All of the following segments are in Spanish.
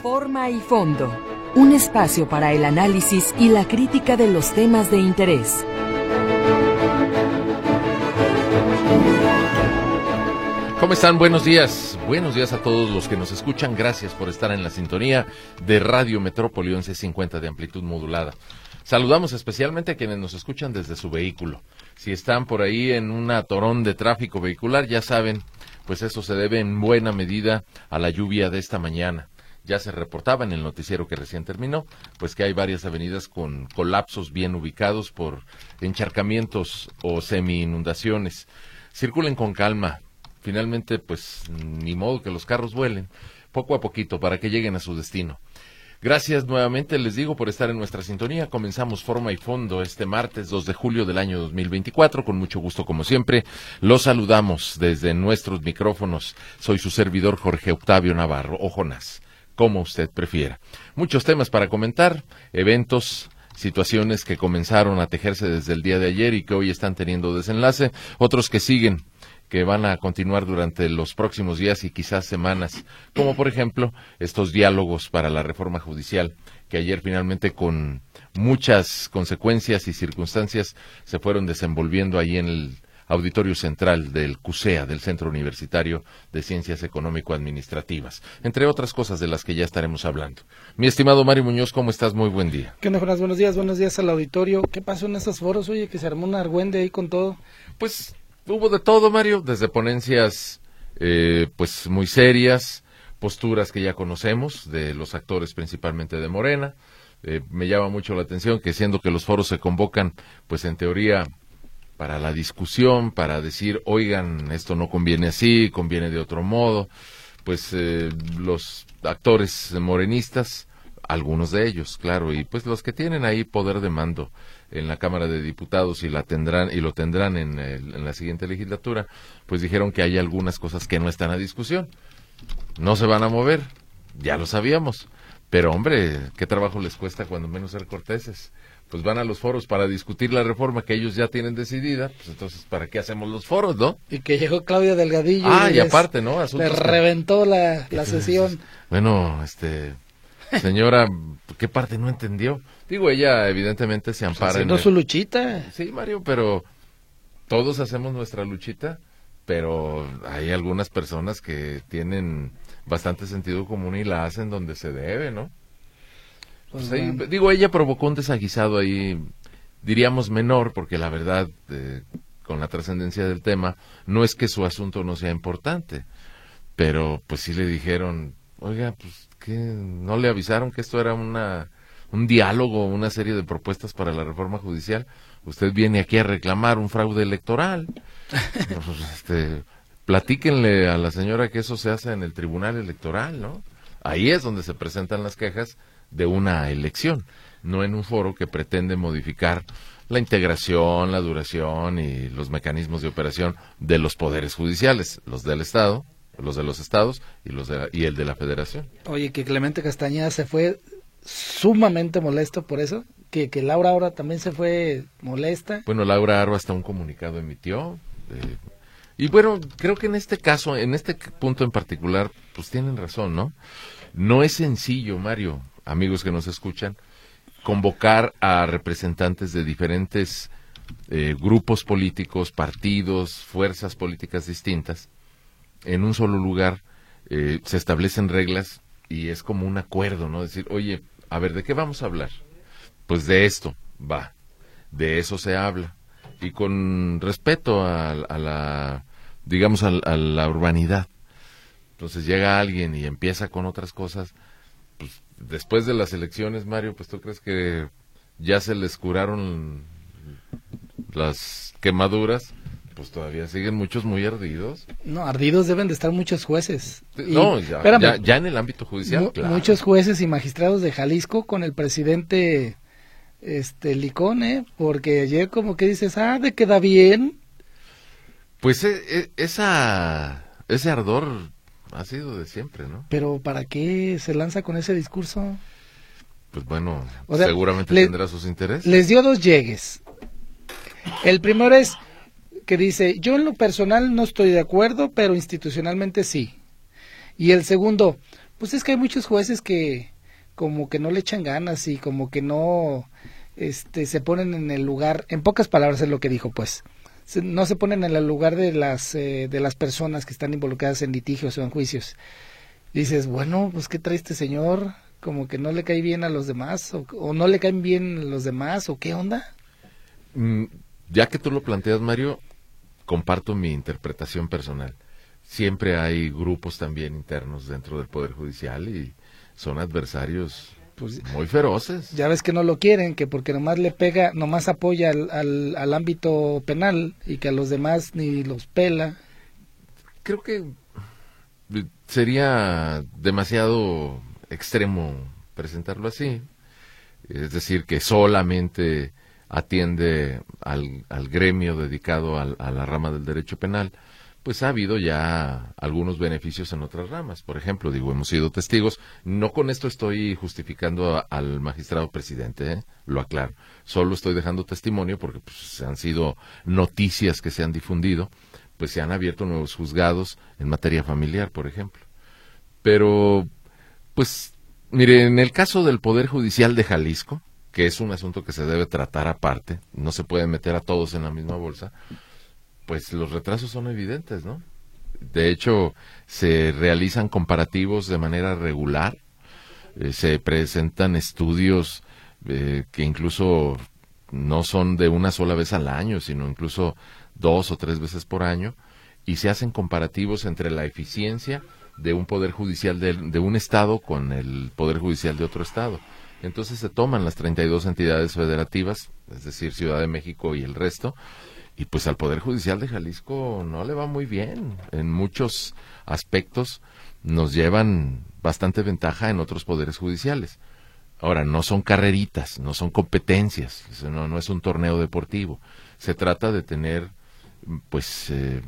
Forma y fondo, un espacio para el análisis y la crítica de los temas de interés. ¿Cómo están? Buenos días. Buenos días a todos los que nos escuchan. Gracias por estar en la sintonía de Radio Metrópoli 1150 de amplitud modulada. Saludamos especialmente a quienes nos escuchan desde su vehículo. Si están por ahí en un atorón de tráfico vehicular, ya saben, pues eso se debe en buena medida a la lluvia de esta mañana. Ya se reportaba en el noticiero que recién terminó, pues que hay varias avenidas con colapsos bien ubicados por encharcamientos o semi-inundaciones. Circulen con calma. Finalmente, pues, ni modo que los carros vuelen, poco a poquito, para que lleguen a su destino. Gracias nuevamente, les digo, por estar en nuestra sintonía. Comenzamos Forma y Fondo este martes 2 de julio del año 2024. Con mucho gusto, como siempre, los saludamos desde nuestros micrófonos. Soy su servidor Jorge Octavio Navarro, o Jonás, como usted prefiera. Muchos temas para comentar, eventos, situaciones que comenzaron a tejerse desde el día de ayer y que hoy están teniendo desenlace, otros que siguen, que van a continuar durante los próximos días y quizás semanas, como por ejemplo estos diálogos para la reforma judicial, que ayer finalmente con muchas consecuencias y circunstancias se fueron desenvolviendo ahí en el auditorio central del CUSEA, del Centro Universitario de Ciencias Económico-Administrativas, entre otras cosas de las que ya estaremos hablando. Mi estimado Mario Muñoz, ¿cómo estás? Muy buen día. ¿Qué onda, Jonás? Buenos días al auditorio. ¿Qué pasó en esos foros? Oye, que se armó un argüende ahí con todo. Pues hubo de todo, Mario, desde ponencias pues muy serias, posturas que ya conocemos de los actores principalmente de Morena. Me llama mucho la atención que siendo que los foros se convocan, pues en teoría para la discusión, para decir, oigan, esto no conviene así, conviene de otro modo, pues los actores morenistas, algunos de ellos, claro, y pues los que tienen ahí poder de mando en la Cámara de Diputados y lo tendrán en la siguiente legislatura, pues dijeron que hay algunas cosas que no están a discusión, no se van a mover, ya lo sabíamos, pero hombre, qué trabajo les cuesta cuando menos ser corteses. Pues van a los foros para discutir la reforma que ellos ya tienen decidida, pues entonces, ¿para qué hacemos los foros, no? Y que llegó Claudia Delgadillo y aparte, ¿no? Le reventó la sesión. Bueno, señora, ¿qué parte no entendió? Digo, ella evidentemente se ampara haciendo su luchita. Sí, Mario, pero todos hacemos nuestra luchita, pero hay algunas personas que tienen bastante sentido común y la hacen donde se debe, ¿no? Pues ahí, digo, ella provocó un desaguisado ahí, diríamos menor, porque la verdad, con la trascendencia del tema, no es que su asunto no sea importante, pero pues sí le dijeron, oiga, pues que no le avisaron que esto era un diálogo, una serie de propuestas para la reforma judicial. Usted viene aquí a reclamar un fraude electoral. Pues, platíquenle a la señora que eso se hace en el Tribunal Electoral, ¿no? Ahí es donde se presentan las quejas de una elección, no en un foro que pretende modificar la integración, la duración y los mecanismos de operación de los poderes judiciales, los del Estado, los de los estados y el de la Federación. Oye, que Clemente Castañeda se fue sumamente molesto por eso, que Laura ahora también se fue molesta. Bueno, Laura Arba hasta un comunicado emitió, y bueno, creo que en este caso, en este punto en particular, pues tienen razón, ¿no? No es sencillo, Mario, amigos que nos escuchan, convocar a representantes de diferentes grupos políticos, partidos, fuerzas políticas distintas en un solo lugar. Se establecen reglas y es como un acuerdo, ¿no? Decir, oye, a ver, ¿de qué vamos a hablar? Pues de esto, de eso se habla. Y con respeto a la, digamos, a la urbanidad. Entonces llega alguien y empieza con otras cosas, pues después de las elecciones, Mario, pues ¿tú crees que ya se les curaron las quemaduras? Pues todavía siguen muchos muy ardidos. No, ardidos deben de estar muchos jueces. No, ya en el ámbito judicial, claro. Muchos jueces y magistrados de Jalisco con el presidente Licón, porque ayer como que dices, ¿de queda bien? Pues ese ardor ha sido de siempre, ¿no? Pero ¿para qué se lanza con ese discurso? Pues bueno, o sea, seguramente tendrá sus intereses. Les dio dos llegues. El primero es que dice, yo en lo personal no estoy de acuerdo, pero institucionalmente sí. Y el segundo, pues es que hay muchos jueces que como que no le echan ganas y como que no se ponen en el lugar, en pocas palabras es lo que dijo, pues no se ponen en el lugar de las personas que están involucradas en litigios o en juicios. Dices, bueno, pues qué trae este señor, como que no le cae bien a los demás o no le caen bien a los demás o qué onda. Ya que tú lo planteas, Mario, comparto mi interpretación personal. Siempre hay grupos también internos dentro del Poder Judicial y son adversarios pues muy feroces. Ya ves que no lo quieren, que porque nomás le pega, nomás apoya al ámbito penal y que a los demás ni los pela. Creo que sería demasiado extremo presentarlo así. Es decir, que solamente atiende al gremio dedicado a la rama del derecho penal. Pues ha habido ya algunos beneficios en otras ramas. Por ejemplo, hemos sido testigos. No con esto estoy justificando al magistrado presidente, lo aclaro. Solo estoy dejando testimonio porque pues, han sido noticias que se han difundido. Pues se han abierto nuevos juzgados en materia familiar, por ejemplo. Pero, pues, mire, en el caso del Poder Judicial de Jalisco, que es un asunto que se debe tratar aparte, no se puede meter a todos en la misma bolsa, pues los retrasos son evidentes, ¿no? De hecho, se realizan comparativos de manera regular, se presentan estudios que incluso no son de una sola vez al año, sino incluso 2 o 3 veces por año, y se hacen comparativos entre la eficiencia de un poder judicial de un estado con el poder judicial de otro estado. Entonces se toman las 32 entidades federativas, es decir, Ciudad de México y el resto, y pues al Poder Judicial de Jalisco no le va muy bien. En muchos aspectos nos llevan bastante ventaja en otros poderes judiciales. Ahora, no son carreritas, no son competencias, no es un torneo deportivo. Se trata de tener, pues,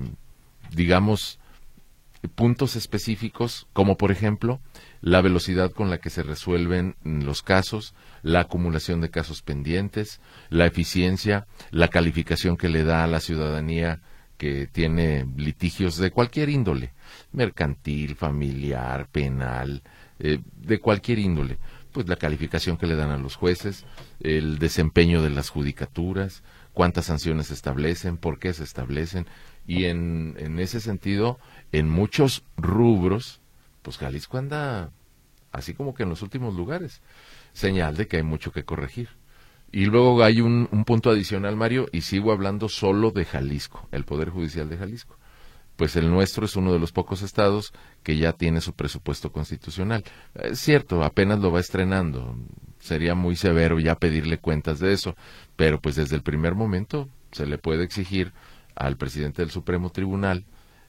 digamos, puntos específicos, como por ejemplo, la velocidad con la que se resuelven los casos, la acumulación de casos pendientes, la eficiencia, la calificación que le da a la ciudadanía que tiene litigios de cualquier índole, mercantil, familiar, penal, de cualquier índole, pues la calificación que le dan a los jueces, el desempeño de las judicaturas, cuántas sanciones se establecen, por qué se establecen, y en ese sentido, en muchos rubros, pues Jalisco anda así como que en los últimos lugares, señal de que hay mucho que corregir. Y luego hay un punto adicional, Mario, y sigo hablando solo de Jalisco, el Poder Judicial de Jalisco. Pues el nuestro es uno de los pocos estados que ya tiene su presupuesto constitucional. Es cierto, apenas lo va estrenando, sería muy severo ya pedirle cuentas de eso, pero pues desde el primer momento se le puede exigir al presidente del Supremo Tribunal,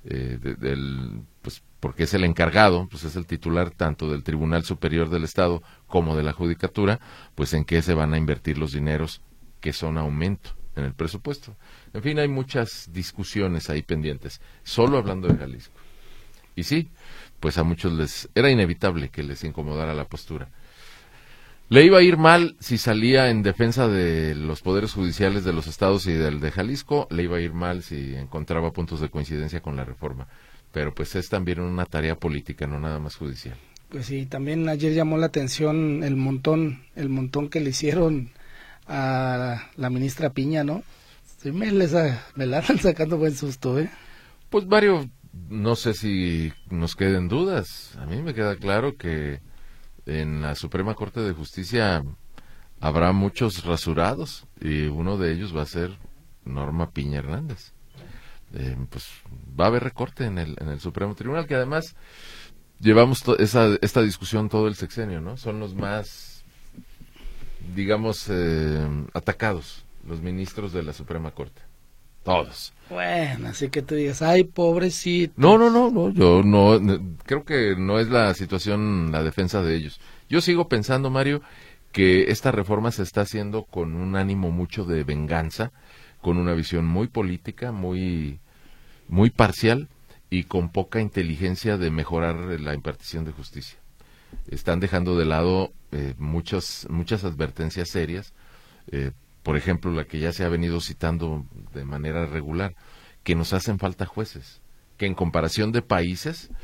pues porque es el encargado, pues es el titular tanto del Tribunal Superior del Estado como de la Judicatura, pues en qué se van a invertir los dineros que son aumento en el presupuesto. En fin, hay muchas discusiones ahí pendientes, solo hablando de Jalisco. Y sí, pues a muchos les era inevitable que les incomodara la postura. Le iba a ir mal si salía en defensa de los poderes judiciales de los estados y del de Jalisco, le iba a ir mal si encontraba puntos de coincidencia con la reforma. Pero pues es también una tarea política, no nada más judicial. Pues sí, también ayer llamó la atención el montón que le hicieron a la ministra Piña, ¿no? Sí, me la están sacando buen susto, ¿eh? Pues Mario, no sé si nos queden dudas. A mí me queda claro que en la Suprema Corte de Justicia habrá muchos rasurados y uno de ellos va a ser Norma Piña Hernández. Pues va a haber recorte en el Supremo Tribunal, que además llevamos esta discusión todo el sexenio, ¿no? Son los más, digamos, atacados, los ministros de la Suprema Corte. Todos. Bueno, así que tú digas, ay, pobrecito. No, yo no, creo que no es la situación, la defensa de ellos. Yo sigo pensando, Mario, que esta reforma se está haciendo con un ánimo mucho de venganza, con una visión muy política, muy parcial y con poca inteligencia de mejorar la impartición de justicia. Están dejando de lado muchas advertencias serias, por ejemplo, la que ya se ha venido citando de manera regular, que nos hacen falta jueces, que en comparación de países,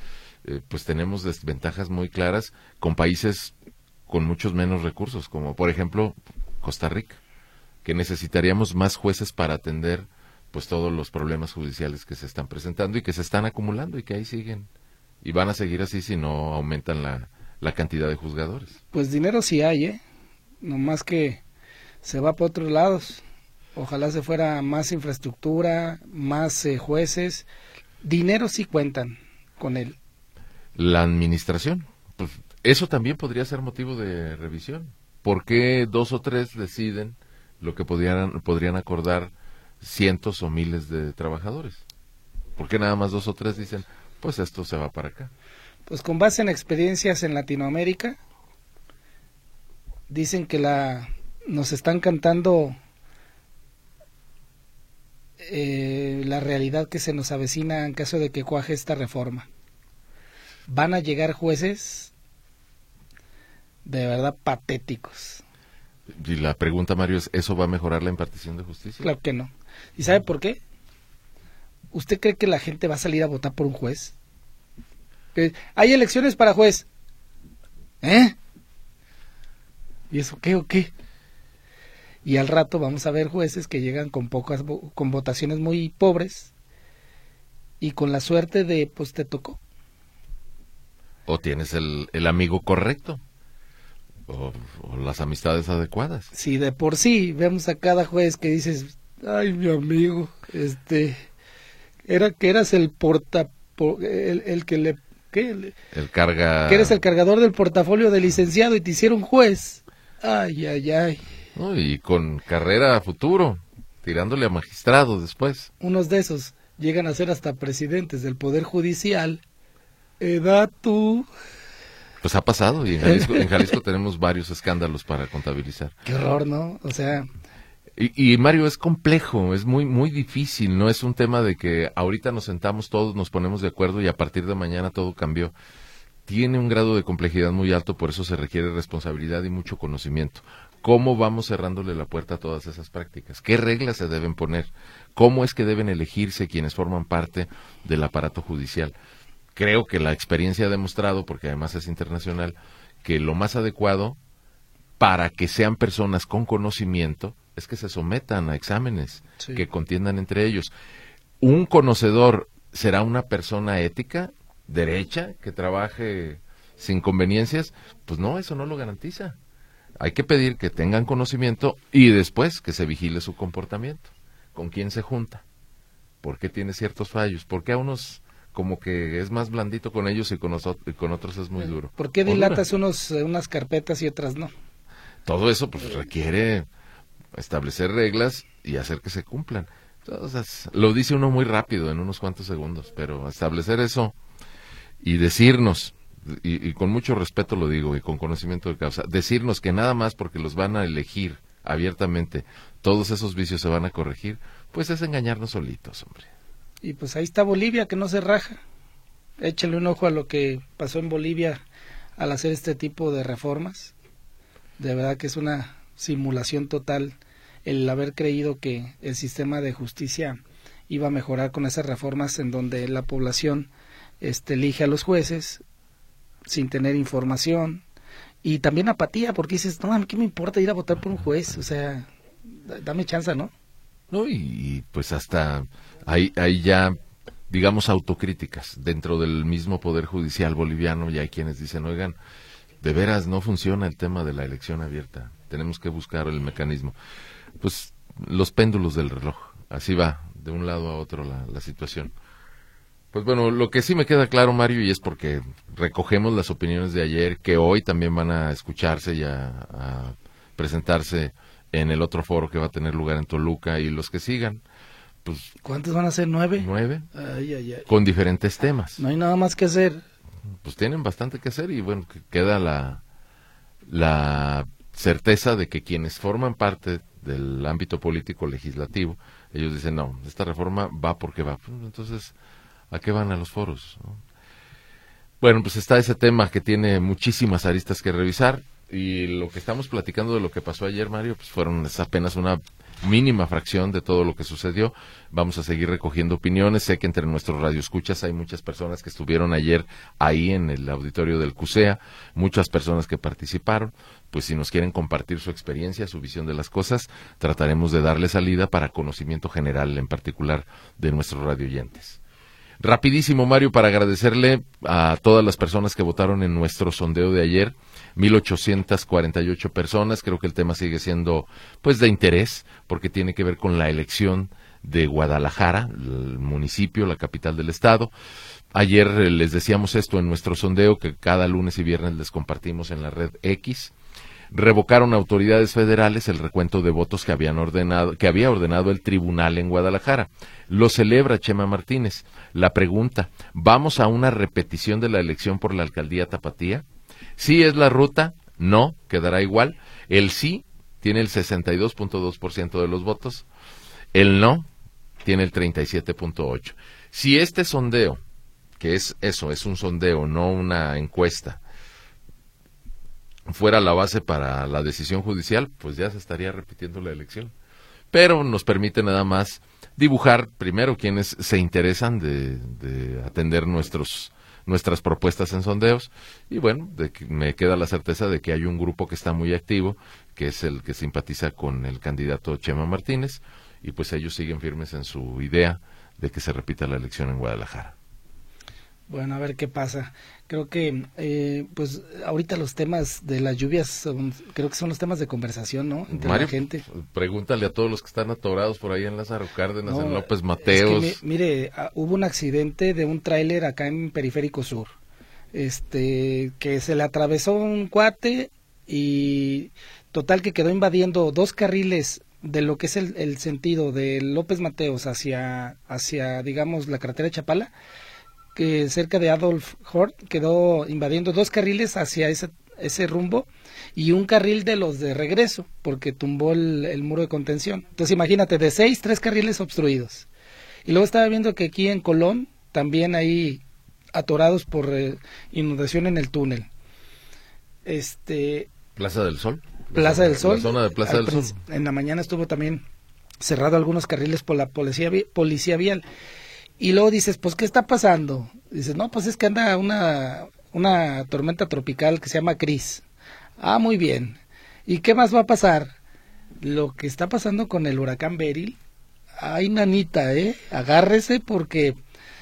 pues tenemos desventajas muy claras con países con muchos menos recursos, como por ejemplo Costa Rica, que necesitaríamos más jueces para atender pues todos los problemas judiciales que se están presentando y que se están acumulando y que ahí siguen. Y van a seguir así si no aumentan la cantidad de juzgadores. Pues dinero sí hay, nomás que se va por otros lados. Ojalá se fuera más infraestructura, más jueces. Dinero sí cuentan con él. La administración, pues eso también podría ser motivo de revisión. ¿Por qué 2 o 3 deciden lo que podrían acordar cientos o miles de trabajadores? ¿Por qué nada más 2 o 3 dicen, pues esto se va para acá? Pues con base en experiencias en Latinoamérica, dicen que nos están cantando la realidad que se nos avecina en caso de que cuaje esta reforma. Van a llegar jueces de verdad patéticos. Y la pregunta, Mario, es, ¿eso va a mejorar la impartición de justicia? Claro que no. ¿Y sabe por qué? ¿Usted cree que la gente va a salir a votar por un juez? Hay elecciones para juez. ¿Y eso qué o qué? Y al rato vamos a ver jueces que llegan con con votaciones muy pobres y con la suerte de, pues te tocó. ¿O tienes el amigo correcto? O las amistades adecuadas. Si de por sí vemos a cada juez que dices, ay, mi amigo, que eras el el que le... ¿qué? El carga... Que eres el cargador del portafolio del licenciado y te hicieron juez. Ay, ay, ay. ¿No? Y con carrera a futuro, tirándole a magistrado después. Unos de esos llegan a ser hasta presidentes del Poder Judicial. Edad tú. Pues ha pasado, y en Jalisco tenemos varios escándalos para contabilizar. Qué horror, ¿no? O sea... Y Mario, es complejo, es muy muy difícil, no es un tema de que ahorita nos sentamos todos, nos ponemos de acuerdo y a partir de mañana todo cambió. Tiene un grado de complejidad muy alto, por eso se requiere responsabilidad y mucho conocimiento. ¿Cómo vamos cerrándole la puerta a todas esas prácticas? ¿Qué reglas se deben poner? ¿Cómo es que deben elegirse quienes forman parte del aparato judicial? Creo que la experiencia ha demostrado, porque además es internacional, que lo más adecuado para que sean personas con conocimiento es que se sometan a exámenes, sí, que contiendan entre ellos. ¿Un conocedor será una persona ética, derecha, que trabaje sin conveniencias? Pues no, eso no lo garantiza. Hay que pedir que tengan conocimiento y después que se vigile su comportamiento. ¿Con quién se junta? ¿Por qué tiene ciertos fallos? ¿Por qué a unos como que es más blandito con ellos y con otros es muy duro? ¿Por qué dilatas unas carpetas y otras no? Todo eso pues requiere establecer reglas y hacer que se cumplan. Entonces, lo dice uno muy rápido, en unos cuantos segundos, pero establecer eso y decirnos, y con mucho respeto lo digo, y con conocimiento de causa, decirnos que nada más porque los van a elegir abiertamente, todos esos vicios se van a corregir, pues es engañarnos solitos, hombre. Y pues ahí está Bolivia, que no se raja. Échale un ojo a lo que pasó en Bolivia al hacer este tipo de reformas. De verdad que es una simulación total el haber creído que el sistema de justicia iba a mejorar con esas reformas en donde la población elige a los jueces sin tener información y también apatía, porque dices, no, ¿qué me importa ir a votar por un juez? O sea, dame chance, ¿no? No, y pues hasta hay ya, digamos, autocríticas dentro del mismo Poder Judicial boliviano, y hay quienes dicen, oigan, de veras no funciona el tema de la elección abierta, tenemos que buscar el mecanismo. Pues los péndulos del reloj, así va, de un lado a otro la situación. Pues bueno, lo que sí me queda claro, Mario, y es porque recogemos las opiniones de ayer, que hoy también van a escucharse y a presentarse en el otro foro que va a tener lugar en Toluca, y los que sigan, pues... ¿Cuántos van a ser? 9? 9, ay, ay, ay, con diferentes temas. No hay nada más que hacer. Pues tienen bastante que hacer, y bueno, que queda la certeza de que quienes forman parte del ámbito político legislativo, ellos dicen, no, esta reforma va porque va. Entonces, ¿a qué van a los foros, no? Bueno, pues está ese tema que tiene muchísimas aristas que revisar, y lo que estamos platicando de lo que pasó ayer, Mario, pues es apenas una mínima fracción de todo lo que sucedió. Vamos a seguir recogiendo opiniones. Sé que entre nuestros radioescuchas hay muchas personas que estuvieron ayer ahí en el auditorio del CUSEA, muchas personas que participaron. Pues si nos quieren compartir su experiencia, su visión de las cosas, trataremos de darle salida para conocimiento general, en particular de nuestros radioyentes. Rapidísimo, Mario, para agradecerle a todas las personas que votaron en nuestro sondeo de ayer, 1,848 personas. Creo que el tema sigue siendo pues de interés, porque tiene que ver con la elección de Guadalajara, el municipio, la capital del estado. Ayer les decíamos esto en nuestro sondeo, que cada lunes y viernes les compartimos en la red X. Revocaron autoridades federales el recuento de votos que había ordenado el tribunal en Guadalajara. Lo celebra Chema Martínez. La pregunta, ¿vamos a una repetición de la elección por la alcaldía Tapatía? ¿Sí es la ruta? No, quedará igual. El sí tiene el 62.2% de los votos. El no tiene el 37.8%. Si este sondeo, que es eso, es un sondeo, no una encuesta, fuera la base para la decisión judicial, pues ya se estaría repitiendo la elección. Pero nos permite nada más dibujar primero quienes se interesan de atender nuestras propuestas en sondeos, y bueno, me queda la certeza de que hay un grupo que está muy activo, que es el que simpatiza con el candidato Chema Martínez, y pues ellos siguen firmes en su idea de que se repita la elección en Guadalajara. Bueno, a ver qué pasa. Creo que, pues, ahorita los temas de las lluvias creo que son los temas de conversación, ¿no? Entre Mario, la gente. Pregúntale a todos los que están atorados por ahí en Lázaro Cárdenas, en López Mateos. Es que, mire, hubo un accidente de un tráiler acá en Periférico Sur, que se le atravesó un cuate y total que quedó invadiendo 2 carriles de lo que es el sentido de López Mateos hacia, digamos, la carretera de Chapala, que cerca de Adolf Hort quedó invadiendo 2 carriles hacia ese rumbo y un carril de los de regreso, porque tumbó el muro de contención. Entonces imagínate, de 6, 3 carriles obstruidos. Y luego estaba viendo que aquí en Colón, también hay atorados por inundación en el túnel. Plaza del Sol. Plaza del Sol. La zona de Plaza del Sol. En la mañana estuvo también cerrado algunos carriles por la policía vial. Y luego dices, pues, ¿qué está pasando? Dices, no, pues es que anda una tormenta tropical que se llama Chris. Ah, muy bien. ¿Y qué más va a pasar? Lo que está pasando con el huracán Beryl. Ay, nanita, agárrese porque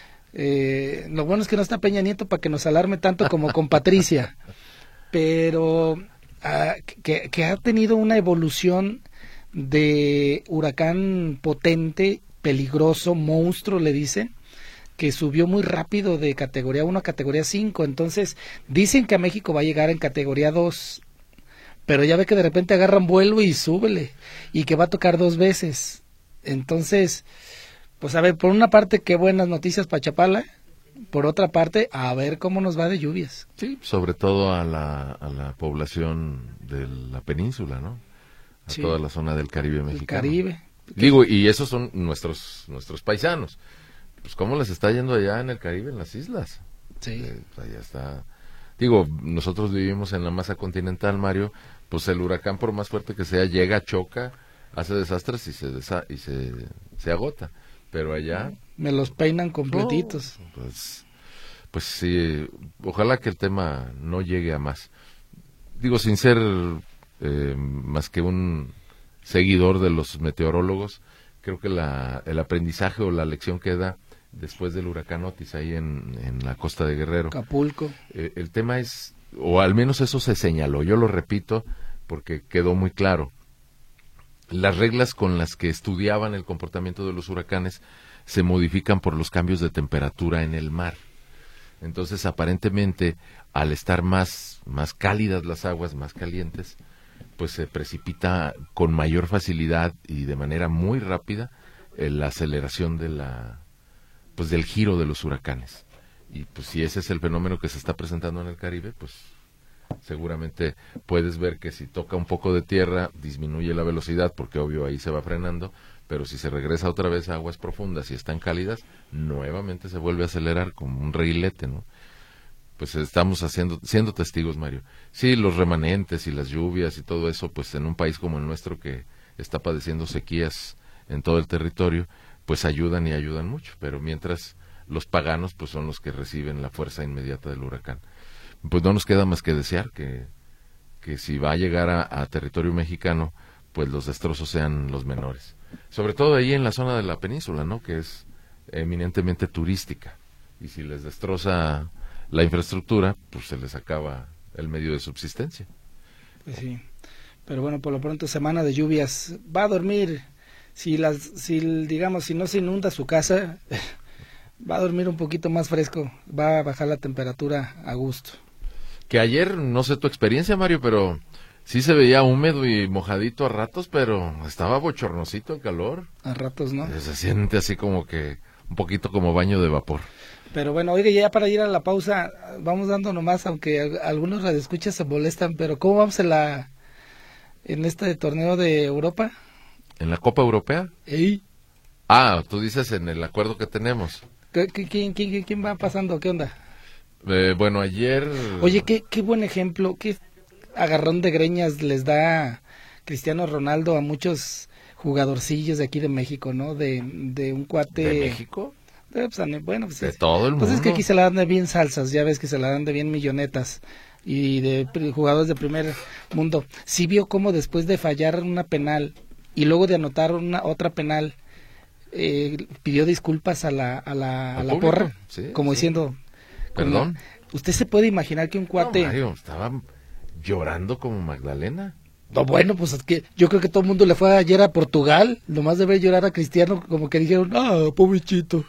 lo bueno es que no está Peña Nieto para que nos alarme tanto como con Patricia. Pero que ha tenido una evolución de huracán potente, peligroso, monstruo le dicen, que subió muy rápido de categoría 1 a categoría 5, entonces dicen que a México va a llegar en categoría 2, pero ya ve que de repente agarran vuelo y súbele, y que va a tocar 2 veces, entonces, pues a ver, por una parte qué buenas noticias para Chapala, por otra parte, a ver cómo nos va de lluvias. Sí, sobre todo a la población de la península, ¿no? A sí, toda la zona del Caribe mexicano. El Caribe. Digo, y esos son nuestros paisanos. Pues cómo les está yendo allá en el Caribe, en las islas. Sí. Allá está. Digo, nosotros vivimos en la masa continental, Mario, pues el huracán, por más fuerte que sea, llega, choca, hace desastres y se agota. Pero allá... Me los peinan completitos. No, pues sí, ojalá que el tema no llegue a más. Digo, sin ser más que un seguidor de los meteorólogos, creo que el aprendizaje o la lección que da después del huracán Otis ahí en la costa de Guerrero. Acapulco. El tema es, o al menos eso se señaló, yo lo repito porque quedó muy claro. Las reglas con las que estudiaban el comportamiento de los huracanes se modifican por los cambios de temperatura en el mar. Entonces, aparentemente, al estar más cálidas las aguas, más calientes, pues se precipita con mayor facilidad y de manera muy rápida la aceleración del giro de los huracanes. Y pues si ese es el fenómeno que se está presentando en el Caribe, pues seguramente puedes ver que si toca un poco de tierra disminuye la velocidad porque obvio ahí se va frenando, pero si se regresa otra vez a aguas profundas y están cálidas, nuevamente se vuelve a acelerar como un reguilete, ¿no? Pues estamos siendo testigos, Mario. Sí, los remanentes y las lluvias y todo eso, pues en un país como el nuestro que está padeciendo sequías en todo el territorio, pues ayudan y ayudan mucho, pero mientras los paganos pues son los que reciben la fuerza inmediata del huracán. Pues no nos queda más que desear que si va a llegar a territorio mexicano, pues los destrozos sean los menores. Sobre todo ahí en la zona de la península, ¿no? Que es eminentemente turística. Y si les destroza la infraestructura, pues se les acaba el medio de subsistencia. Pues sí. Pero bueno, por lo pronto, semana de lluvias. Va a dormir, digamos, si no se inunda su casa, va a dormir un poquito más fresco. Va a bajar la temperatura a gusto. Que ayer, no sé tu experiencia, Mario, pero sí se veía húmedo y mojadito a ratos, pero estaba bochornosito el calor. A ratos, ¿no? Se siente así como que un poquito como baño de vapor. Pero bueno, oiga, ya para ir a la pausa, vamos dando nomás, aunque algunos radioescuchas se molestan, pero ¿cómo vamos en este torneo de Europa? ¿En la Copa Europea? ¿Ey? Ah, tú dices en el acuerdo que tenemos. ¿Quién va pasando? ¿Qué onda? Bueno, ayer... Oye, qué buen ejemplo, qué agarrón de greñas les da Cristiano Ronaldo a muchos jugadorcillos de aquí de México, ¿no? De un cuate... ¿De México? Bueno, pues de todo el mundo. Pues es que aquí se la dan de bien salsas, ya ves que se la dan de bien millonetas y de jugadores de primer mundo. Sí vio cómo después de fallar una penal y luego de anotar otra penal, pidió disculpas a la porra, sí, como diciendo... Perdón. ¿Usted se puede imaginar que un cuate... No, Mario, estaba llorando como Magdalena. No, bueno, pues es que yo creo que todo el mundo le fue ayer a Portugal, nomás de ver llorar a Cristiano, como que dijeron, pobrecito.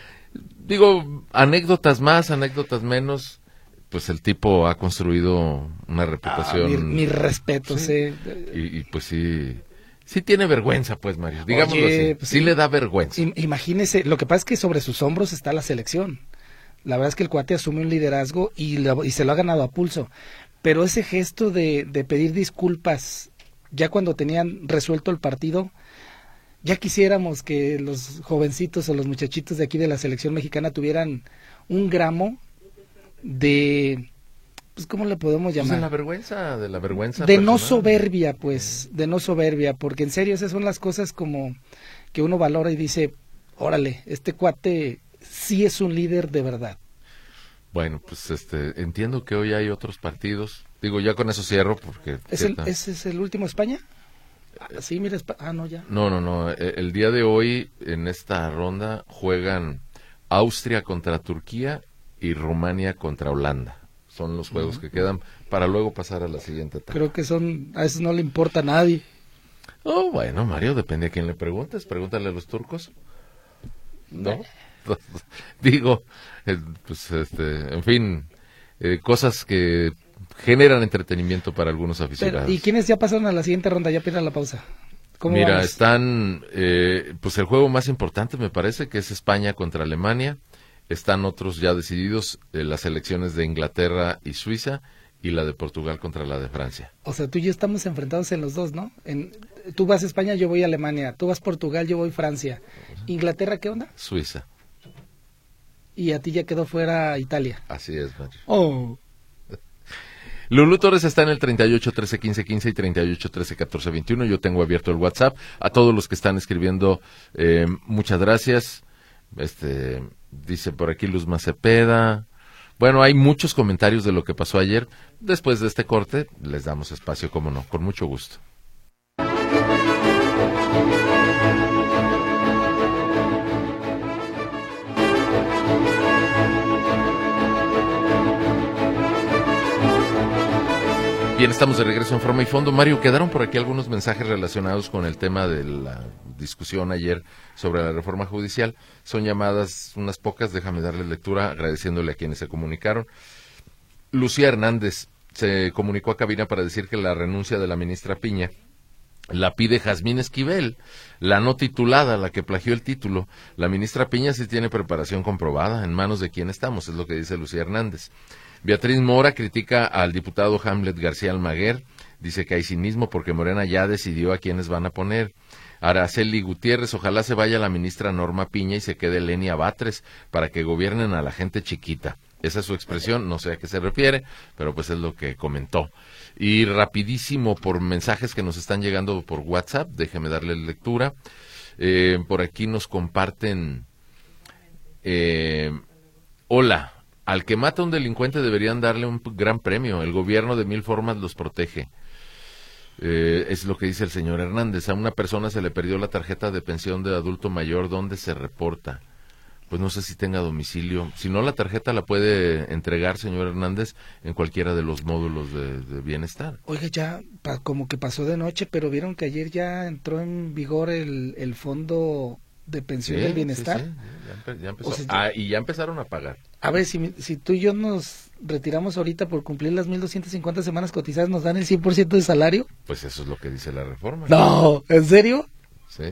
Digo, anécdotas más, anécdotas menos, pues el tipo ha construido una reputación... Mis respetos, sí. Y pues sí tiene vergüenza, pues, Mario, digámoslo así, pues sí le da vergüenza. Imagínese, lo que pasa es que sobre sus hombros está la selección. La verdad es que el cuate asume un liderazgo y se lo ha ganado a pulso. Pero ese gesto de pedir disculpas, ya cuando tenían resuelto el partido, ya quisiéramos que los jovencitos o los muchachitos de aquí de la selección mexicana tuvieran un gramo de, pues, ¿cómo le podemos llamar? Pues de la vergüenza. De no soberbia, pues, de no soberbia, porque en serio esas son las cosas como que uno valora y dice, órale, este cuate sí es un líder de verdad. Bueno, pues entiendo que hoy hay otros partidos. Digo, ya con eso cierro porque... ¿Ese es el último España? Sí, mira, no, ya. No. El día de hoy, en esta ronda, juegan Austria contra Turquía y Rumania contra Holanda. Son los juegos que quedan para luego pasar a la siguiente etapa. Creo que a eso no le importa a nadie. Oh, bueno, Mario, depende a quién le preguntes. Pregúntale a los turcos. ¿No? Digo, pues en fin, cosas que generan entretenimiento para algunos aficionados. ¿Y quiénes ya pasaron a la siguiente ronda? Ya pierdan la pausa. Mira, vamos? Están, pues el juego más importante me parece que es España contra Alemania. Están otros ya decididos, las elecciones de Inglaterra y Suiza, y la de Portugal contra la de Francia. O sea, tú y yo estamos enfrentados en los dos, ¿no? Tú vas a España, yo voy a Alemania. Tú vas a Portugal, yo voy a Francia. ¿Inglaterra qué onda? Suiza. Y a ti ya quedó fuera Italia. Así es, Mario. Oh. Lulú Torres está en el 38 13 15 15 y 38 13 14 21. Yo tengo abierto el WhatsApp. A todos los que están escribiendo, muchas gracias. Dice por aquí Luzma Cepeda. Bueno, hay muchos comentarios de lo que pasó ayer. Después de este corte, les damos espacio, cómo no, con mucho gusto. Bien, estamos de regreso en Forma y Fondo. Mario, quedaron por aquí algunos mensajes relacionados con el tema de la discusión ayer sobre la reforma judicial. Son llamadas unas pocas, déjame darle lectura agradeciéndole a quienes se comunicaron. Lucía Hernández se comunicó a cabina para decir que la renuncia de la ministra Piña la pide Jazmín Esquivel, la no titulada, la que plagió el título. La ministra Piña sí tiene preparación comprobada, en manos de quién estamos, es lo que dice Lucía Hernández. Beatriz Mora critica al diputado Hamlet García Almaguer, dice que hay cinismo porque Morena ya decidió a quiénes van a poner. Araceli Gutiérrez, ojalá se vaya la ministra Norma Piña y se quede Lenia Batres para que gobiernen a la gente chiquita. Esa es su expresión, no sé a qué se refiere, pero pues es lo que comentó. Y rapidísimo por mensajes que nos están llegando por WhatsApp, déjeme darle lectura. Por aquí nos comparten, hola, al que mata a un delincuente deberían darle un gran premio, el gobierno de mil formas los protege. Es lo que dice el señor Hernández. A una persona se le perdió la tarjeta de pensión de adulto mayor, ¿dónde se reporta? Pues no sé si tenga domicilio. Si no, la tarjeta la puede entregar, señor Hernández, en cualquiera de los módulos de bienestar. Oiga, ya como que pasó de noche, pero vieron que ayer ya entró en vigor el fondo de pensión del bienestar. Sí. Ya empezó. O sea, y ya empezaron a pagar. A ver, si tú y yo nos retiramos ahorita por cumplir las 1,250 semanas cotizadas, ¿nos dan el 100% de salario? Pues eso es lo que dice la reforma. No, ¿en serio? Sí.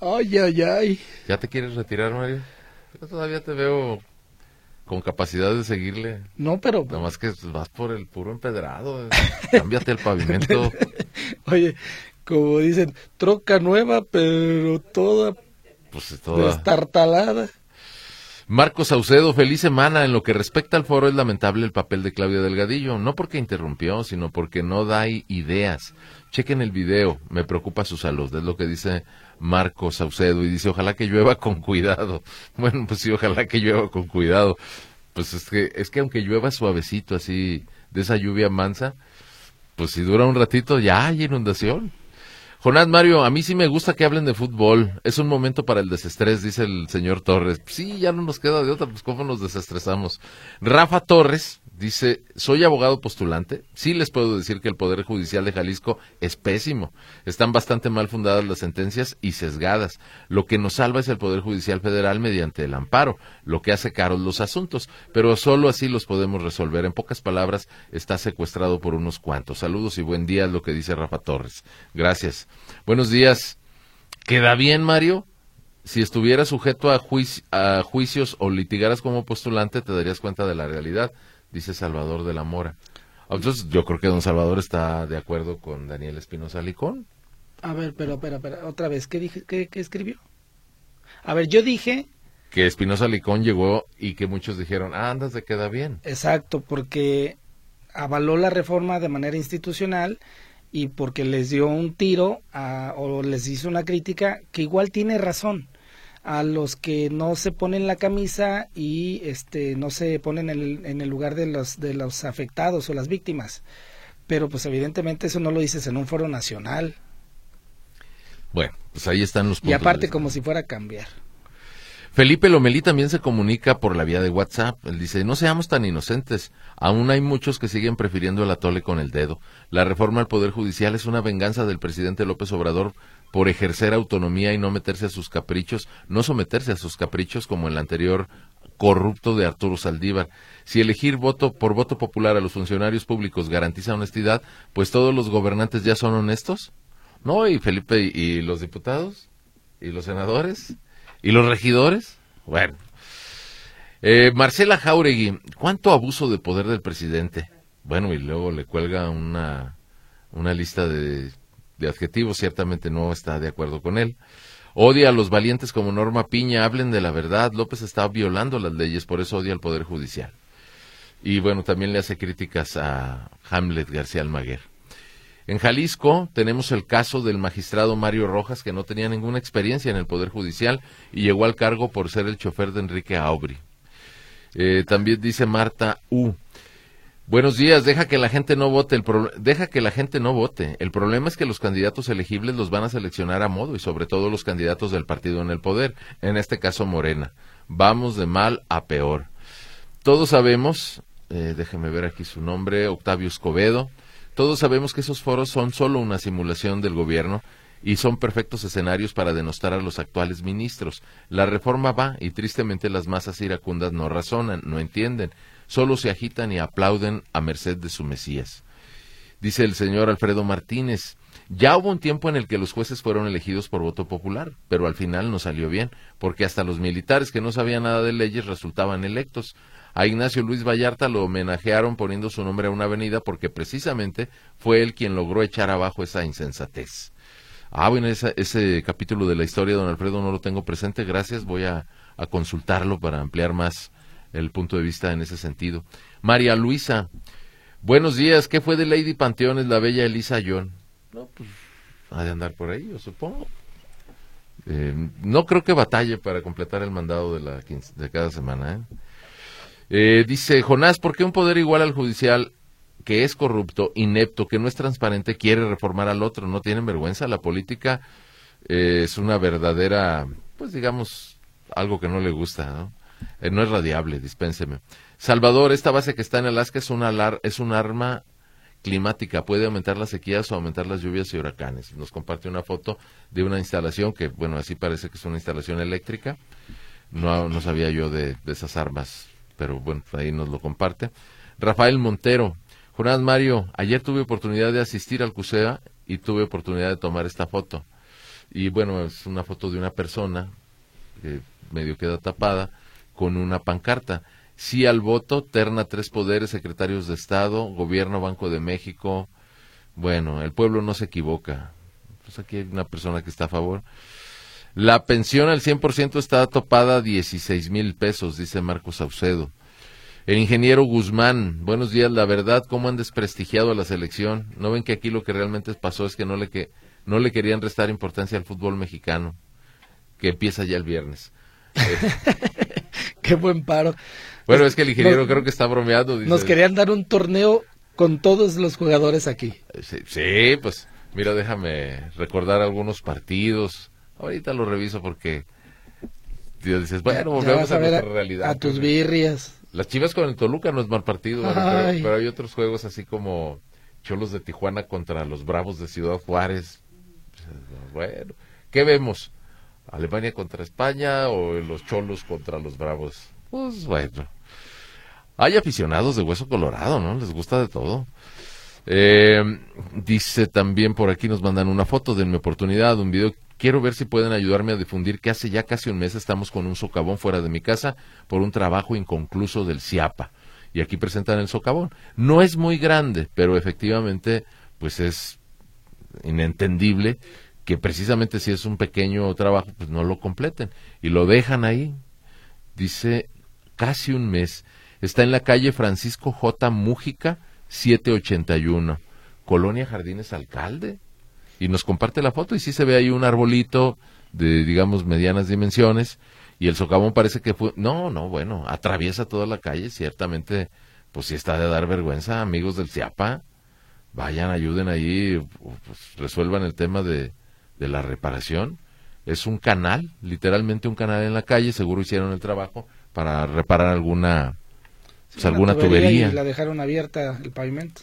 Ay. ¿Ya te quieres retirar, Mario? Yo todavía te veo con capacidad de seguirle. No, pero... Nada más que vas por el puro empedrado. Cámbiate el pavimento. Oye, como dicen, troca nueva, pero toda... Pues toda... destartalada. Marcos Saucedo, feliz semana. En lo que respecta al foro, es lamentable el papel de Claudia Delgadillo. No porque interrumpió, sino porque no da ideas. Chequen el video, me preocupa su salud. Es lo que dice Marcos Saucedo. Y dice, ojalá que llueva con cuidado. Bueno, pues sí, ojalá que llueva con cuidado. Pues es que aunque llueva suavecito, así, de esa lluvia mansa, pues si dura un ratito, ya hay inundación. Jonás Mario, a mí sí me gusta que hablen de fútbol. Es un momento para el desestrés, dice el señor Torres. Sí, ya no nos queda de otra, pues cómo nos desestresamos. Rafa Torres dice, soy abogado postulante. Sí les puedo decir que el Poder Judicial de Jalisco es pésimo. Están bastante mal fundadas las sentencias y sesgadas. Lo que nos salva es el Poder Judicial Federal mediante el amparo, lo que hace caros los asuntos. Pero solo así los podemos resolver. En pocas palabras, está secuestrado por unos cuantos. Saludos y buen día, es lo que dice Rafa Torres. Gracias. Buenos días. ¿Queda bien, Mario? Si estuvieras sujeto a juicios o litigaras como postulante, te darías cuenta de la realidad, dice Salvador de la Mora. Entonces, yo creo que don Salvador está de acuerdo con Daniel Espinosa Licón. A ver, pero, otra vez, ¿qué dije? ¿Qué escribió? A ver, yo dije... que Espinosa Licón llegó y que muchos dijeron, andas de queda bien. Exacto, porque avaló la reforma de manera institucional y porque les dio un tiro o les hizo una crítica que igual tiene razón a los que no se ponen la camisa y no se ponen en el lugar de los afectados o las víctimas, pero pues evidentemente eso no lo dices en un foro nacional. Bueno, pues ahí están los puntos. Y aparte como si fuera a cambiar. Felipe Lomelí también se comunica por la vía de WhatsApp. Él dice, no seamos tan inocentes. Aún hay muchos que siguen prefiriendo el atole con el dedo. La reforma al Poder Judicial es una venganza del presidente López Obrador por ejercer autonomía y no someterse a sus caprichos como el anterior corrupto de Arturo Saldívar. Si elegir por voto popular a los funcionarios públicos garantiza honestidad, pues todos los gobernantes ya son honestos. ¿No? Y Felipe, ¿y los diputados? ¿Y los senadores? ¿Y los regidores? Bueno. Marcela Jáuregui, ¿cuánto abuso de poder del presidente? Bueno, y luego le cuelga una lista de adjetivos, ciertamente no está de acuerdo con él. Odia a los valientes como Norma Piña, hablen de la verdad, López está violando las leyes, por eso odia al Poder Judicial. Y bueno, también le hace críticas a Hamlet García Almaguer. En Jalisco tenemos el caso del magistrado Mario Rojas, que no tenía ninguna experiencia en el Poder Judicial y llegó al cargo por ser el chofer de Enrique Aubry. También dice Marta U. Buenos días, deja que la gente no vote. El problema es que los candidatos elegibles los van a seleccionar a modo y sobre todo los candidatos del partido en el poder, en este caso Morena. Vamos de mal a peor. Todos sabemos, déjeme ver aquí su nombre, Octavio Escobedo. Todos sabemos que esos foros son solo una simulación del gobierno y son perfectos escenarios para denostar a los actuales ministros. La reforma va y tristemente las masas iracundas no razonan, no entienden, solo se agitan y aplauden a merced de su Mesías. Dice el señor Alfredo Martínez, ya hubo un tiempo en el que los jueces fueron elegidos por voto popular, pero al final no salió bien, porque hasta los militares que no sabían nada de leyes resultaban electos. A Ignacio Luis Vallarta lo homenajearon poniendo su nombre a una avenida porque precisamente fue él quien logró echar abajo esa insensatez. Bueno, ese capítulo de la historia, don Alfredo, no lo tengo presente, gracias, voy a consultarlo para ampliar más el punto de vista en ese sentido. María Luisa, buenos días, ¿qué fue de Lady Panteones, la bella Elisa John? No, pues, ha de andar por ahí, yo supongo. No creo que batalle para completar el mandado de cada semana, dice Jonás, ¿por qué un poder igual al judicial, que es corrupto, inepto, que no es transparente, quiere reformar al otro? ¿No tienen vergüenza? La política es una verdadera, pues digamos, algo que no le gusta, ¿no? No es radiable, dispénseme. Salvador, esta base que está en Alaska es un arma climática, puede aumentar las sequías o aumentar las lluvias y huracanes. Nos comparte una foto de una instalación que, bueno, así parece que es una instalación eléctrica. No sabía yo de esas armas, pero bueno, ahí nos lo comparte. Rafael Montero, Jonás Mario, ayer tuve oportunidad de asistir al CUSEA y tuve oportunidad de tomar esta foto. Y bueno, es una foto de una persona que medio queda tapada con una pancarta. Sí al voto, terna 3 poderes, secretarios de Estado, gobierno, Banco de México. Bueno, el pueblo no se equivoca. Pues aquí hay una persona que está a favor. La pensión al 100% está topada a 16,000 pesos, dice Marcos Saucedo. El ingeniero Guzmán, buenos días, la verdad, ¿cómo han desprestigiado a la selección? ¿No ven que aquí lo que realmente pasó es que no le querían restar importancia al fútbol mexicano, que empieza ya el viernes? Qué buen paro. Bueno, es que el ingeniero creo que está bromeando. Dice, nos querían dar un torneo con todos los jugadores aquí. Sí, pues mira, déjame recordar algunos partidos. Ahorita lo reviso porque dices, bueno, volvemos a nuestra realidad. A tus birrias. Las Chivas con el Toluca no es mal partido, pero hay otros juegos así como Cholos de Tijuana contra los Bravos de Ciudad Juárez. Bueno, ¿qué vemos? ¿Alemania contra España o los Cholos contra los Bravos? Pues bueno, hay aficionados de hueso colorado, ¿no? Les gusta de todo. Dice también por aquí, nos mandan una foto de mi oportunidad, un video. Quiero ver si pueden ayudarme a difundir que hace ya casi un mes estamos con un socavón fuera de mi casa por un trabajo inconcluso del CIAPA. Y aquí presentan el socavón. No es muy grande, pero efectivamente, pues es inentendible que precisamente si es un pequeño trabajo, pues no lo completen. Y lo dejan ahí. Dice, casi un mes. Está en la calle Francisco J. Mújica, 781. Colonia Jardines Alcalde. Y nos comparte la foto y sí se ve ahí un arbolito de, digamos, medianas dimensiones. Y el socavón parece que fue... No, bueno, atraviesa toda la calle. Ciertamente, pues sí está de dar vergüenza, amigos del CIAPA. Vayan, ayuden ahí, pues, resuelvan el tema de la reparación. Es un canal, literalmente un canal en la calle. Seguro hicieron el trabajo para reparar alguna tubería. Y la dejaron abierta el pavimento.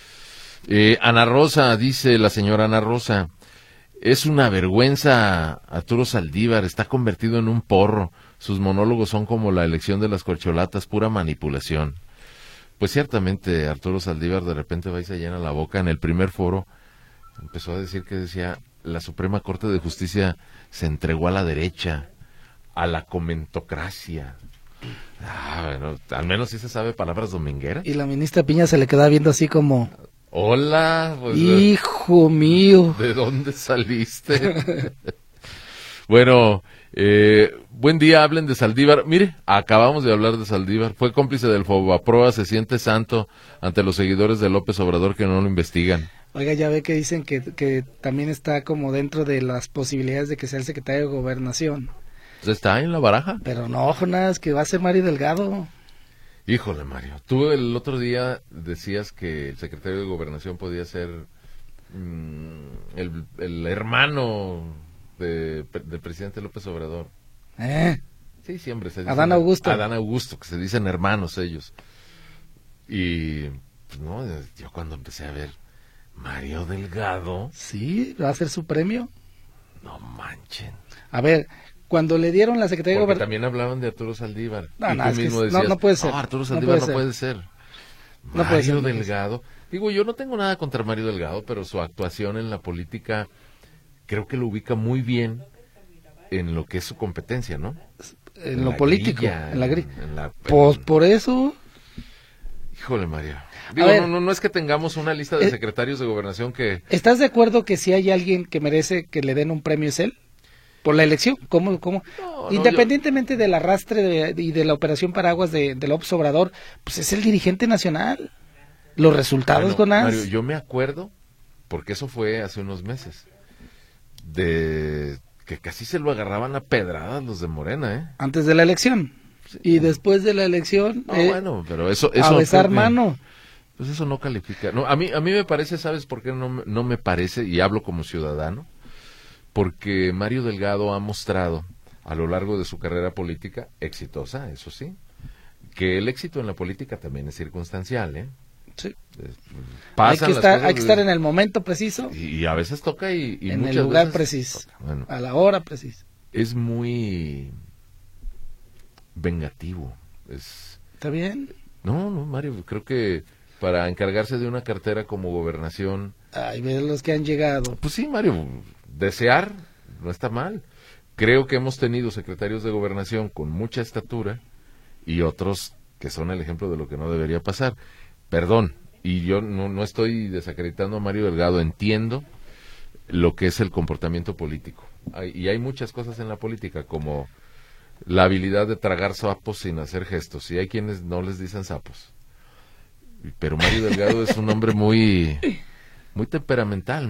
Ana Rosa, dice la señora Ana Rosa, es una vergüenza Arturo Saldívar, está convertido en un porro. Sus monólogos son como la elección de las corcholatas, pura manipulación. Pues ciertamente Arturo Saldívar de repente va y se llena la boca. En el primer foro empezó a decir que decía, la Suprema Corte de Justicia se entregó a la derecha, a la comentocracia. Bueno, al menos sí se sabe palabras domingueras. Y la ministra Piña se le queda viendo así como... Hola. Pues, hijo mío. ¿De dónde saliste? Bueno, buen día, hablen de Saldívar. Mire, acabamos de hablar de Saldívar. Fue cómplice del Fobaproa, se siente santo ante los seguidores de López Obrador que no lo investigan. Oiga, ya ve que dicen que también está como dentro de las posibilidades de que sea el secretario de Gobernación. ¿Está en la baraja? Pero no, Jonás, que va a ser Mario Delgado. Híjole, Mario, tú el otro día decías que el secretario de Gobernación podía ser el hermano del presidente López Obrador. Sí, siempre se dice. Adán Augusto. Adán Augusto, que se dicen hermanos ellos. Y, pues no, yo cuando empecé a ver Mario Delgado. Sí, va a ser su premio. No manchen. A ver, cuando le dieron la Secretaría de Gobernación... también hablaban de Arturo Saldívar. No, y tú mismo decías, no puede ser. No, Arturo Saldívar no puede ser. Mario Delgado. Digo, yo no tengo nada contra Mario Delgado, pero su actuación en la política creo que lo ubica muy bien en lo que es su competencia, ¿no? En lo político, grilla, en la grilla. Pues por eso... Híjole, Mario. Digo, no es que tengamos una lista de secretarios de Gobernación que... ¿Estás de acuerdo que si hay alguien que merece que le den un premio es él? por la elección. ¿Cómo? No, Independientemente del arrastre y de la operación paraguas de López Obrador, pues es el dirigente nacional. Los resultados, Jonás. Mario, yo me acuerdo, porque eso fue hace unos meses, de que casi se lo agarraban a pedradas los de Morena, ¿eh? Antes de la elección. Sí. Y después de la elección... bueno, pero eso a besar mano. Pues eso no califica. No, a mí me parece, ¿sabes por qué no me parece? Y hablo como ciudadano. Porque Mario Delgado ha mostrado a lo largo de su carrera política, exitosa, eso sí, que el éxito en la política también es circunstancial, ¿eh? Sí. Hay que estar en el momento preciso. Y a veces toca y en muchas el lugar veces preciso, bueno, a la hora precisa. Es muy vengativo. ¿Está bien? No, Mario, creo que para encargarse de una cartera como gobernación... Ay, ver los que han llegado. Pues sí, Mario, desear no está mal. Creo que hemos tenido secretarios de gobernación con mucha estatura y otros que son el ejemplo de lo que no debería pasar. Perdón, y yo no estoy desacreditando a Mario Delgado, entiendo lo que es el comportamiento político. Y hay muchas cosas en la política, como la habilidad de tragar sapos sin hacer gestos, y hay quienes no les dicen sapos. Pero Mario Delgado es un hombre muy temperamental,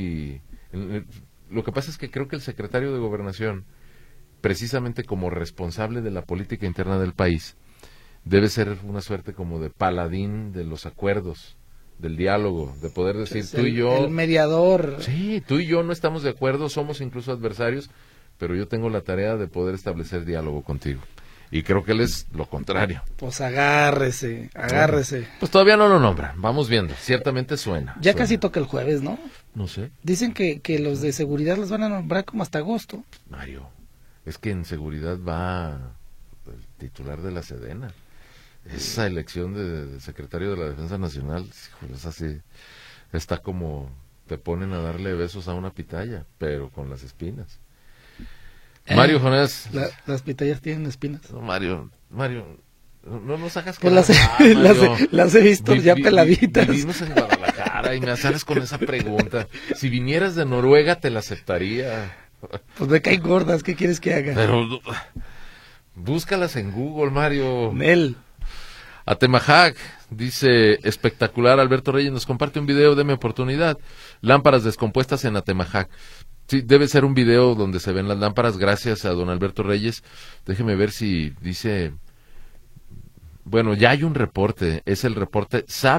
Lo que pasa es que creo que el secretario de Gobernación, precisamente como responsable de la política interna del país, debe ser una suerte como de paladín de los acuerdos, del diálogo, de poder decir es tú y yo... El mediador. Sí, tú y yo no estamos de acuerdo, somos incluso adversarios, pero yo tengo la tarea de poder establecer diálogo contigo. Y creo que él es lo contrario. Pues agárrese. Bueno, pues todavía no lo nombran, vamos viendo, ciertamente suena. Casi toca el jueves, ¿no? No sé. Dicen que los de seguridad los van a nombrar como hasta agosto. Mario, es que en seguridad va el titular de la Sedena. Esa elección de secretario de la Defensa Nacional, híjole, es así, está como te ponen a darle besos a una pitaya, pero con las espinas. Mario Jonás. Las pitayas tienen espinas. No, Mario, no nos hagas pues las he visto ya peladitas. Vivimos en Guadalajara y me sales con esa pregunta. Si vinieras de Noruega te la aceptaría. Pues me caen gordas, ¿qué quieres que haga? Pero búscalas en Google, Mario. Nel. Atemajac, dice, espectacular, Alberto Reyes nos comparte un video, deme oportunidad. Lámparas descompuestas en Atemajac. Sí, debe ser un video donde se ven las lámparas, gracias a don Alberto Reyes. Déjeme ver si dice... Bueno, ya hay un reporte, es el reporte SAP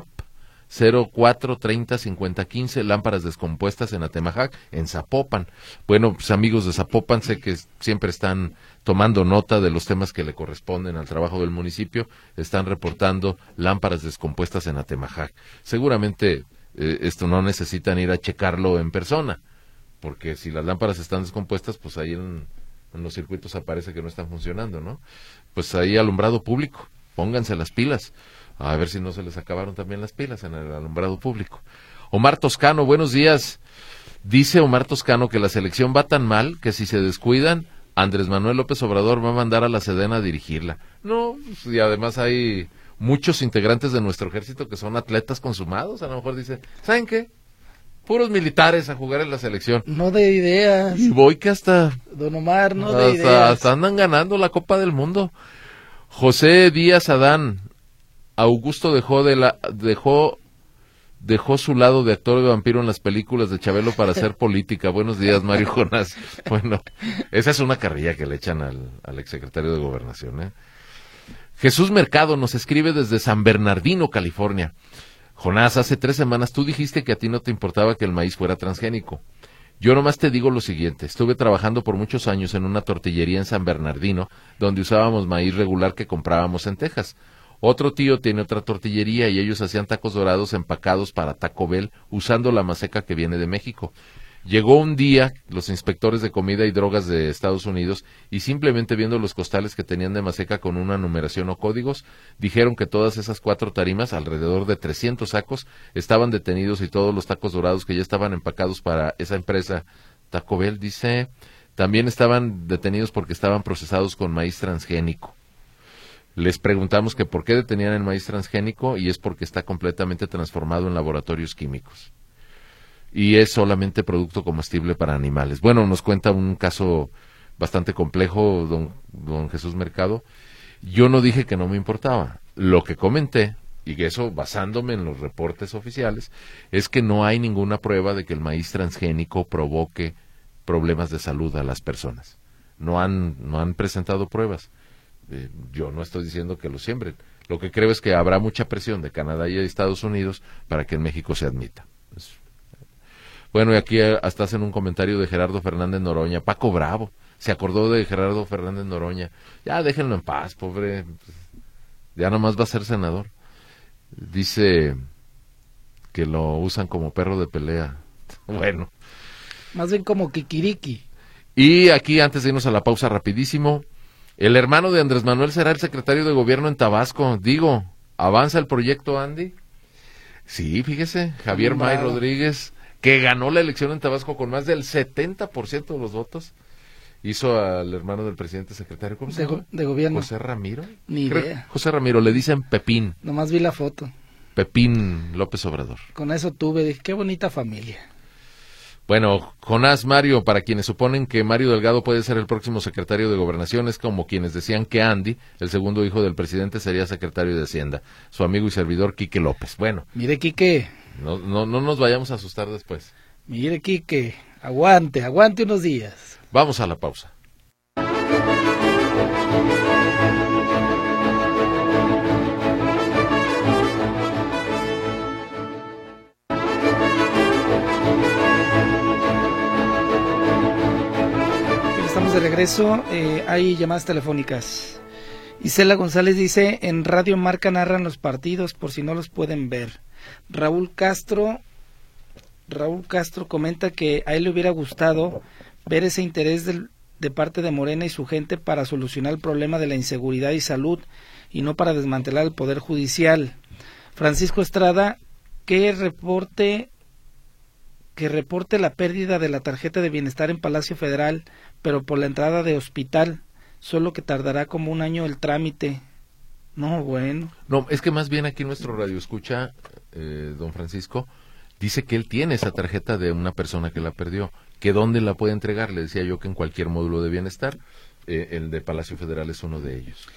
04305015, lámparas descompuestas en Atemajac, en Zapopan. Bueno, pues amigos de Zapopan, sé que siempre están tomando nota de los temas que le corresponden al trabajo del municipio, están reportando lámparas descompuestas en Atemajac. Seguramente esto no necesitan ir a checarlo en persona, porque si las lámparas están descompuestas, pues ahí en los circuitos aparece que no están funcionando, ¿no? Pues ahí alumbrado público, pónganse las pilas. A ver si no se les acabaron también las pilas en el alumbrado público. Omar Toscano, buenos días. Dice Omar Toscano que la selección va tan mal que si se descuidan, Andrés Manuel López Obrador va a mandar a la Sedena a dirigirla. No, pues, y además hay muchos integrantes de nuestro ejército que son atletas consumados. A lo mejor dicen, ¿saben qué? Puros militares a jugar en la selección. No de ideas. Y voy que hasta... Don Omar, no de ideas. Hasta andan ganando la Copa del Mundo. José Díaz Adán. Augusto dejó su lado de actor de vampiro en las películas de Chabelo para hacer política. Buenos días, Mario Jonás. Bueno, esa es una carrilla que le echan al exsecretario de Gobernación, ¿eh? Jesús Mercado nos escribe desde San Bernardino, California. Jonás, hace 3 semanas tú dijiste que a ti no te importaba que el maíz fuera transgénico. Yo nomás te digo lo siguiente, estuve trabajando por muchos años en una tortillería en San Bernardino, donde usábamos maíz regular que comprábamos en Texas. Otro tío tiene otra tortillería y ellos hacían tacos dorados empacados para Taco Bell usando la maseca que viene de México. Llegó un día los inspectores de comida y drogas de Estados Unidos y simplemente viendo los costales que tenían de maseca con una numeración o códigos, dijeron que todas esas 4 tarimas, alrededor de 300 sacos, estaban detenidos y todos los tacos dorados que ya estaban empacados para esa empresa Taco Bell, dice, también estaban detenidos porque estaban procesados con maíz transgénico. Les preguntamos que por qué detenían el maíz transgénico y es porque está completamente transformado en laboratorios químicos. y es solamente producto comestible para animales. Bueno, nos cuenta un caso bastante complejo don Jesús Mercado. Yo no dije que no me importaba. Lo que comenté, y que eso basándome en los reportes oficiales, es que no hay ninguna prueba de que el maíz transgénico provoque problemas de salud a las personas. No han presentado pruebas. Yo no estoy diciendo que lo siembren. Lo que creo es que habrá mucha presión de Canadá y de Estados Unidos para que en México se admita. Bueno, y aquí hasta hacen un comentario de Gerardo Fernández Noroña. Paco Bravo se acordó de Gerardo Fernández Noroña. Ya déjenlo en paz, pobre. Ya nomás va a ser senador. Dice que lo usan como perro de pelea. Bueno. Más bien como kikiriki. Y aquí, antes de irnos a la pausa rapidísimo, el hermano de Andrés Manuel será el secretario de gobierno en Tabasco. Digo, ¿avanza el proyecto, Andy? Sí, fíjese, Javier May Rodríguez, que ganó la elección en Tabasco con más del 70% de los votos, hizo al hermano del presidente secretario. ¿Cómo se llama? De gobierno. ¿José Ramiro? Ni idea. José Ramiro, le dicen Pepín. Nomás vi la foto. Pepín López Obrador. Con eso dije, qué bonita familia. Bueno, Jonás Mario, para quienes suponen que Mario Delgado puede ser el próximo secretario de Gobernación, es como quienes decían que Andy, el segundo hijo del presidente, sería secretario de Hacienda. Su amigo y servidor, Quique López. Bueno. Mire, Quique. No nos vayamos a asustar después. Mire, Quique, aguante unos días. Vamos a la pausa. Estamos de regreso, hay llamadas telefónicas. Isela González dice, en Radio Marca narran los partidos por si no los pueden ver. Raúl Castro comenta que a él le hubiera gustado ver ese interés de parte de Morena y su gente para solucionar el problema de la inseguridad y salud y no para desmantelar el Poder Judicial. Francisco Estrada, que reporte la pérdida de la tarjeta de bienestar en Palacio Federal, pero por la entrada de hospital, solo que tardará como un año el trámite. No, bueno. No, es que más bien aquí nuestro radio escucha, don Francisco, dice que él tiene esa tarjeta de una persona que la perdió, que dónde la puede entregar. Le decía yo que en cualquier módulo de bienestar, el de Palacio Federal es uno de ellos.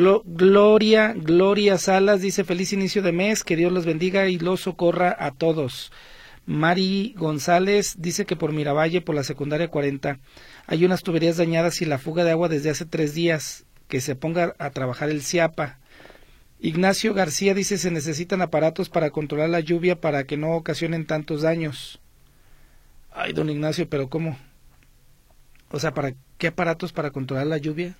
Gloria Salas dice, feliz inicio de mes, que Dios los bendiga y los socorra a todos. Mari González dice que por Miravalle, por la secundaria 40, hay unas tuberías dañadas y la fuga de agua desde hace 3 días, que se ponga a trabajar el CIAPA. Ignacio García dice, se necesitan aparatos para controlar la lluvia para que no ocasionen tantos daños. Ay, don Ignacio, pero ¿cómo? O sea, ¿para qué aparatos para controlar la lluvia?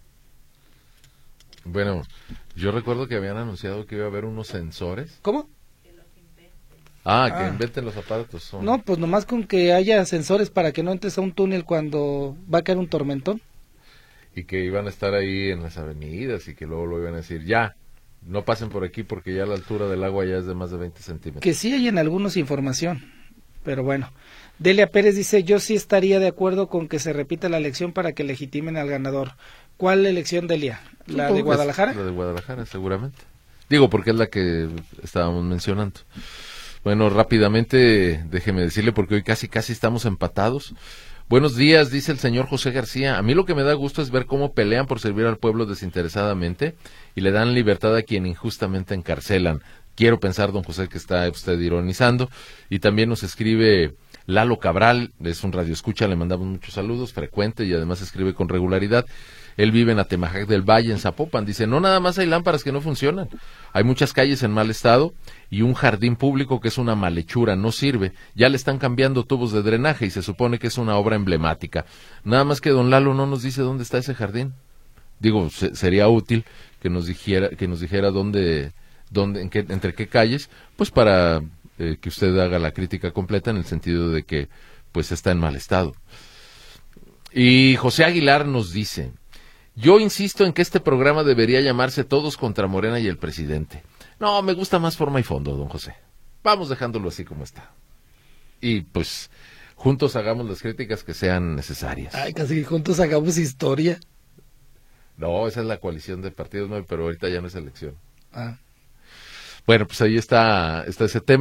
Bueno, yo recuerdo que habían anunciado que iba a haber unos sensores. ¿Cómo? Que inventen los aparatos. No, pues nomás con que haya sensores para que no entres a un túnel cuando va a caer un tormentón. Y que iban a estar ahí en las avenidas y que luego lo iban a decir, ya, no pasen por aquí porque ya la altura del agua ya es de más de 20 centímetros. Que sí hay en algunos información, pero bueno. Delia Pérez dice, yo sí estaría de acuerdo con que se repita la elección para que legitimen al ganador. ¿Cuál elección, Delia? ¿La de Guadalajara? La de Guadalajara, seguramente. Digo, porque es la que estábamos mencionando. Bueno, rápidamente, déjeme decirle, porque hoy casi estamos empatados. Buenos días, dice el señor José García. A mí lo que me da gusto es ver cómo pelean por servir al pueblo desinteresadamente y le dan libertad a quien injustamente encarcelan. Quiero pensar, don José, que está usted ironizando. Y también nos escribe Lalo Cabral, es un radioescucha, le mandamos muchos saludos, frecuente, y además escribe con regularidad. Él vive en Atemajac del Valle, en Zapopan. Dice, no nada más hay lámparas que no funcionan. Hay muchas calles en mal estado y un jardín público que es una malhechura, no sirve. Ya le están cambiando tubos de drenaje y se supone que es una obra emblemática. Nada más que don Lalo no nos dice dónde está ese jardín. Digo, sería útil que nos dijera dónde entre qué calles, pues para que usted haga la crítica completa en el sentido de que pues está en mal estado. Y José Aguilar nos dice, yo insisto en que este programa debería llamarse Todos contra Morena y el presidente. No, me gusta más forma y fondo, don José. Vamos dejándolo así como está. Y pues juntos hagamos las críticas que sean necesarias. Ay, casi que juntos hagamos historia. No, esa es la coalición de partidos, no, pero ahorita ya no es elección. Ah. Bueno, pues ahí está ese tema.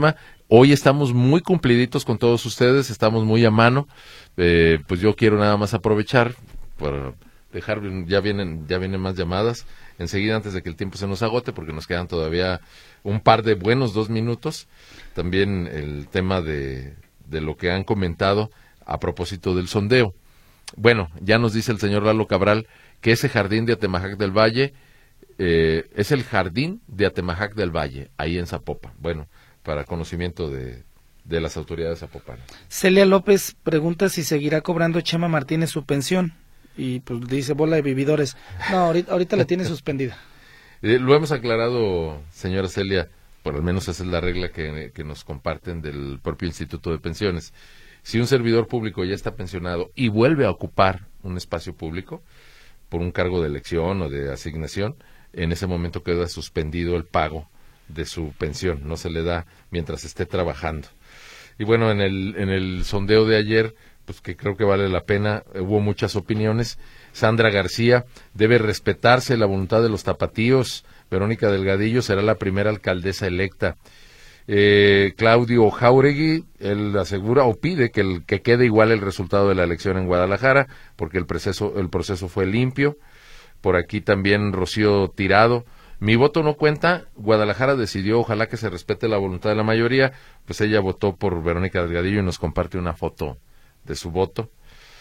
Hoy estamos muy cumpliditos con todos ustedes, estamos muy a mano. Pues yo quiero nada más aprovechar para dejar, ya vienen más llamadas enseguida antes de que el tiempo se nos agote, porque nos quedan todavía un par de buenos 2 minutos. También el tema de lo que han comentado a propósito del sondeo. Bueno, ya nos dice el señor Lalo Cabral que ese jardín de Atemajac del Valle es el jardín de Atemajac del Valle, ahí en Zapopan. Bueno, para conocimiento de las autoridades zapopanas. Celia López pregunta si seguirá cobrando Chema Martínez su pensión. Y pues dice bola de vividores. No, ahorita la tiene suspendida. Lo hemos aclarado, señora Celia, por al menos esa es la regla que nos comparten del propio Instituto de Pensiones. Si un servidor público ya está pensionado y vuelve a ocupar un espacio público por un cargo de elección o de asignación, en ese momento queda suspendido el pago de su pensión, no se le da mientras esté trabajando. Y bueno, en el sondeo de ayer, pues que creo que vale la pena, hubo muchas opiniones. Sandra García: debe respetarse la voluntad de los tapatíos. Verónica Delgadillo será la primera alcaldesa electa. Claudio Jauregui, él asegura o pide que quede igual el resultado de la elección en Guadalajara, porque el proceso fue limpio. Por aquí también Rocío Tirado: mi voto no cuenta, Guadalajara decidió, ojalá que se respete la voluntad de la mayoría. Pues ella votó por Verónica Delgadillo y nos comparte una foto de su voto.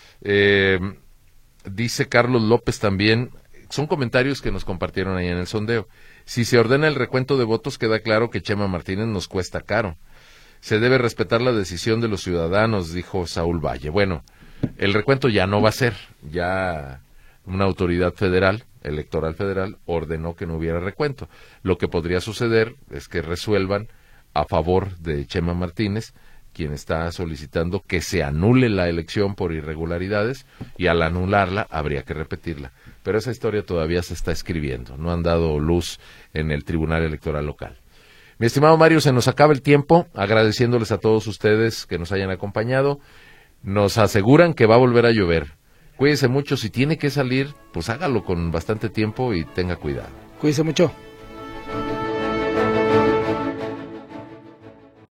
Dice Carlos López también, son comentarios que nos compartieron ahí en el sondeo: si se ordena el recuento de votos, queda claro que Chema Martínez nos cuesta caro. Se debe respetar la decisión de los ciudadanos, dijo Saúl Valle. Bueno, el recuento ya no va a ser, ya una autoridad federal, electoral federal, ordenó que no hubiera recuento. Lo que podría suceder es que resuelvan a favor de Chema Martínez, quien está solicitando que se anule la elección por irregularidades, y al anularla habría que repetirla. Pero esa historia todavía se está escribiendo, no han dado luz en el Tribunal Electoral local. Mi estimado Mario, se nos acaba el tiempo, agradeciéndoles a todos ustedes que nos hayan acompañado. Nos aseguran que va a volver a llover. Cuídese mucho, si tiene que salir, pues hágalo con bastante tiempo y tenga cuidado. Cuídese mucho.